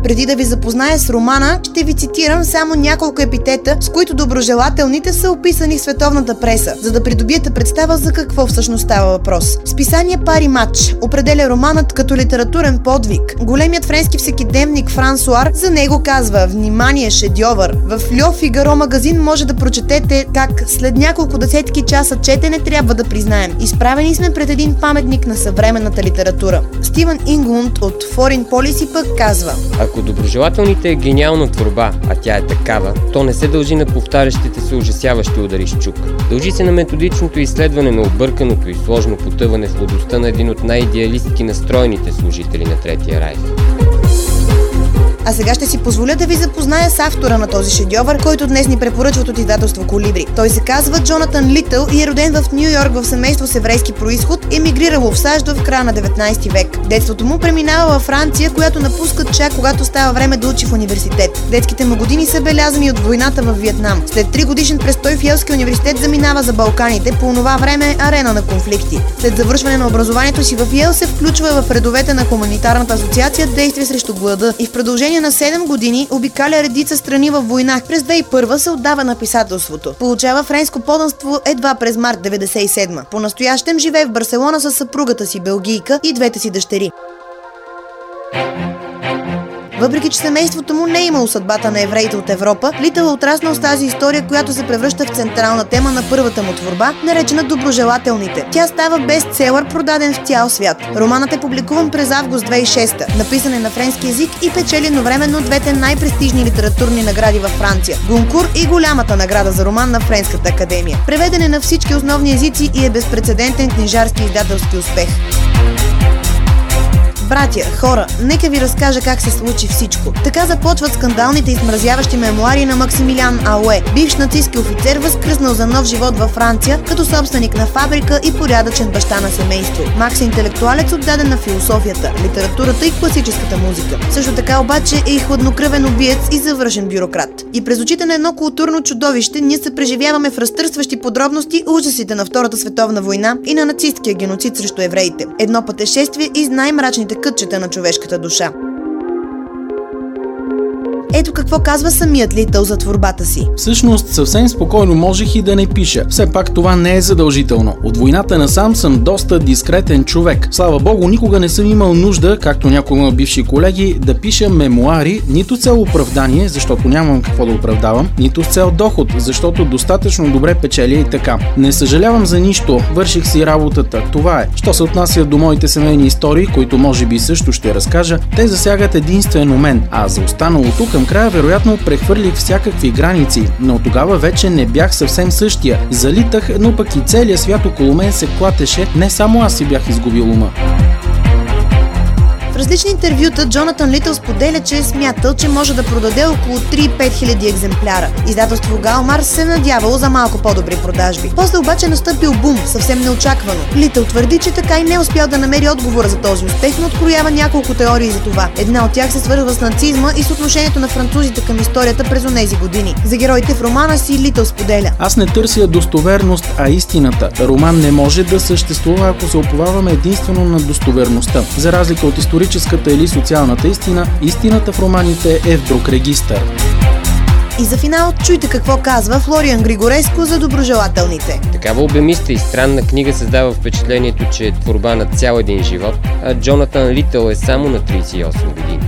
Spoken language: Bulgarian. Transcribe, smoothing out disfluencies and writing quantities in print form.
Преди да ви запозная с романа, ще ви цитирам само няколко епитета, с които доброжелателните са описани в световната преса, за да придобиете представа за какво всъщност става въпрос. Списание Пари Матч определя романът като литературен подвиг. Големият френски всекидневник Франсуар за него казва: внимание, шедьовър! В Льо Фигаро магазин може да прочетете как след няколко десетки часа четене трябва да признаем: изправени сме пред един паметник на съвременната литература. Стивън Инглунд от Foreign Policy пък казва: ако доброжелателните е гениална творба, а тя е такава, то не се дължи на повтарящите се ужасяващи удари с чук. Дължи се на методичното изследване на обърканото и сложно потъване в лудостта на един от най-идеалистки настроените служители на Третия райх. А сега ще си позволя да ви запозная с автора на този шедьовър, който днес ни препоръчват от издателство Колибри. Той се казва Джонатан Литъл и е роден в Ню Йорк в семейство с еврейски произход, емигрирало в САЩ в края на 19 век. Детството му преминава във Франция, която напуска чак когато става време да учи в университет. Детските му години са белязани от войната в Виетнам. След 3 годишен престой в Йелския университет заминава за Балканите, по онова време арена на конфликти. След завършване на образованието си в Йел се включва в редовете на хуманитарната асоциация Действие срещу глада и в продължение на 7 години обикаля редица страни във война. През 2001 се отдава на писателството. Получава френско подданство едва през март 1997. По-настоящем живее в Барселона със съпругата си белгийка и двете си дъщери. Въпреки че семейството му не е имало съдбата на евреите от Европа, Литъл е отраснал с тази история, която се превръща в централна тема на първата му творба, наречена Доброжелателните. Тя става бестселър, продаден в цял свят. Романът е публикуван през август 2006, написан е на френски език и печели едновременно двете най-престижни литературни награди във Франция – Гонкур и голямата награда за роман на Френската академия. Преведен е на всички основни езици и е безпрецедентен книжарски издателски успех. Братя, хора, нека ви разкажа как се случи всичко. Така започват скандалните и смразяващи мемуари на Максимилиан Ауе, бивш нацистски офицер, възкръснал за нов живот във Франция, като собственик на фабрика и порядъчен баща на семейство. Макс е интелектуалец, отдаден на философията, литературата и класическата музика. Също така обаче е и хладнокръвен убиец и завършен бюрократ. И през очите на едно културно чудовище ние се преживяваме в разтърсващи подробности ужасите на Втората световна война и на нацисткия геноцид срещу евреите. Едно пътешествие из най-мрачните кътчета на човешката душа. Ето какво казва самият Литъл за творбата си. Всъщност съвсем спокойно можех и да не пиша. Все пак това не е задължително. От войната насам съм доста дискретен човек. Слава богу, никога не съм имал нужда, както някои мои бивши колеги, да пиша мемуари, нито с цел оправдание, защото нямам какво да оправдавам, нито с цел доход, защото достатъчно добре печеля и така. Не съжалявам за нищо, върших си работата. Това е. Що се отнася до моите семейни истории, които може би също ще разкажа, те засягат единствено мен, а за останалото към края вероятно прехвърлих всякакви граници, но тогава вече не бях съвсем същия. Залитах, но пък и целият свят около мен се клатеше, не само аз си бях изгубил ума. В различни интервюта Джонатан Литъл споделя, че е смятал, че може да продаде около 3-5 хиляди екземпляра. Издателство Галмарс се надявало за малко по-добри продажби. После обаче настъпил бум, съвсем неочаквано. Литъл твърди, че така и не успял да намери отговора за този успех, но откроява няколко теории за това. Една от тях се свързва с нацизма и с отношението на французите към историята през онези години. За героите в романа си Литъл споделя: аз не търся достоверност, а истината. Роман не може да съществува, ако се уповаваме единствено на достоверността. За разлика от историческата или социалната истина, истината в романите е в друг регистър. И за финал чуйте какво казва Флориан Григореско за Доброжелателните. Такава обемиста и странна книга създава впечатлението, че е творба на цял един живот, а Джонатан Литъл е само на 38 години.